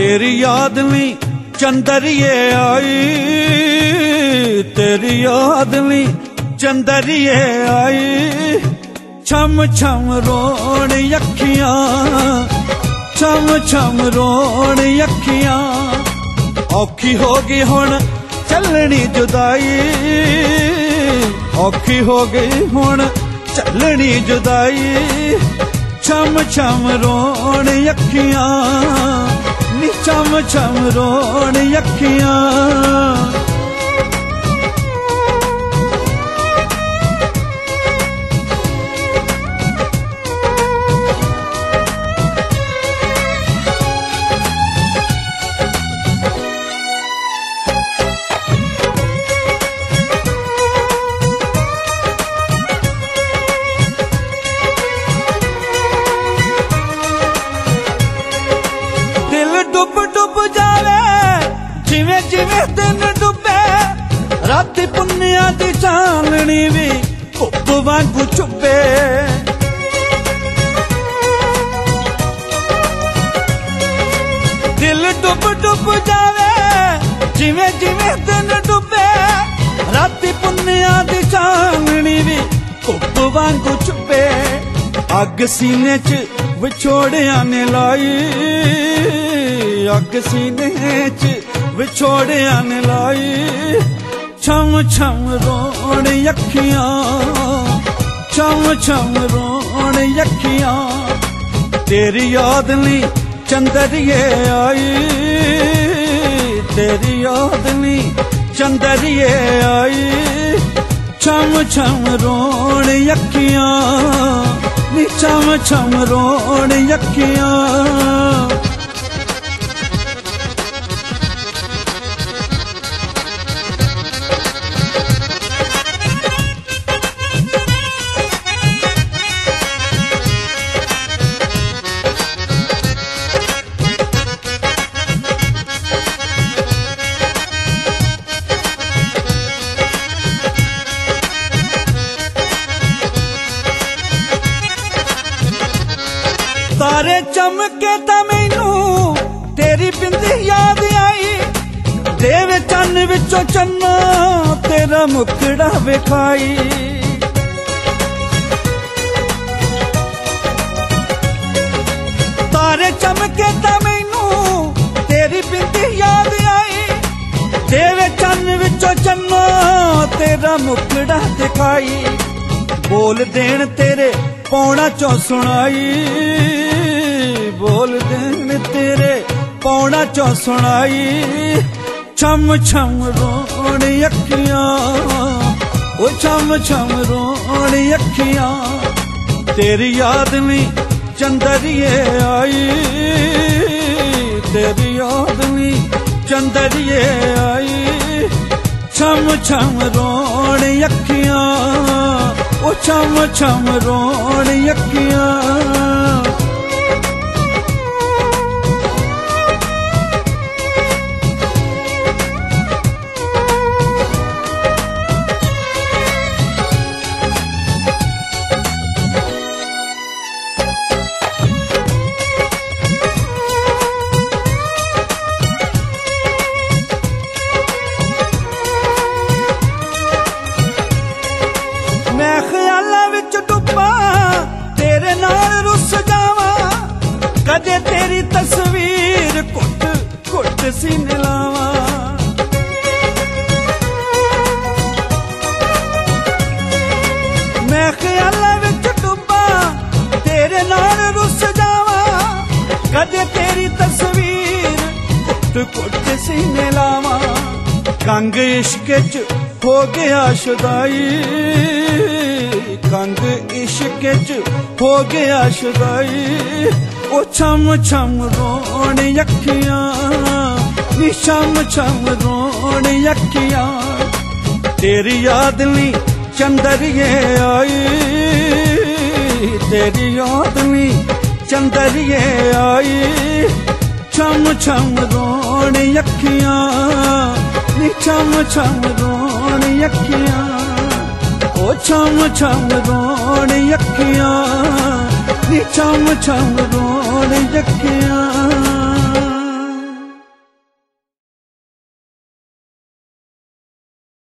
तेरी याद में चंदरिए आई, तेरी याद में चंदरिए आई। छम छम रोण अखियां, छम छम रोण अखियां। औखी होगी हुण चलनी जुदाई, औखी हो गई हुण चलनी जुदाई। छम छम रोण अखियां नी, छम छम रोण अखियां। डुब डुब जावे जिवें जिवें दिन डुबे, राती पुन्निया दी चाननी भी धुप वांगू चुभे। दिल डुब डुब जावे जिवें जिवें दिन डुबे, राती पुन्निया दी चाननी भी धुप वांगू चुभे। अग सीने च विछोड़िया ने लाई, अग सीने च विछोड़िया ने लाई। छम छम रोण अखियां, छम छम रोण अखियां। तेरी याद नी चंदरिए आई, तेरी याद नी चंदरिए आई। छम छम रोण अखियां नी, छम छम रोण अखियां। तारे चमके ता मैनू तेरी बिंदी याद आई। देवे चन्न विचों चन्ना तेरा मुखड़ा विखाई। तारे चमके ता मैनू तेरी बिंदी याद आई। देवे चन्न विचों चन्ना तेरा मुखड़ा दिखाई। बोल देन तेरे पौना चो सुनाई, बोल देन तेरे पौना चो सुनाई। छम छम रोण अखियां, ओ छम छम रोण अखियां। तेरी याद में चंदरिए आई, तेरी याद में चंदरिए आई। छम छम रोण अखियां, ओ छम छम रोण अखियां। मैं ख्यालां विच डुब्बा तेरे नाल रुस जावां। कदे तेरी तस्वीर घुट घुट सीने लावां। मैं ख्यालां विच डुब्बा तेरे नाल रुस जावां। कदे तेरी तस्वीर घुट घुट सीने लावां। कंग इश्क च हो गया शुदाई, कंग इश्क च हो गया शुदाई। ओ छम छम रोण अखियां नी, छम छम रोण अखियां। तेरी याद नी चंदरिए आई, तेरी याद नी चंदरिए आई। छम छम रोण अखियां नी, छम छम रोण अखियां। ओ छम छम रोण अखियां नी, छम छम रोण अखियां।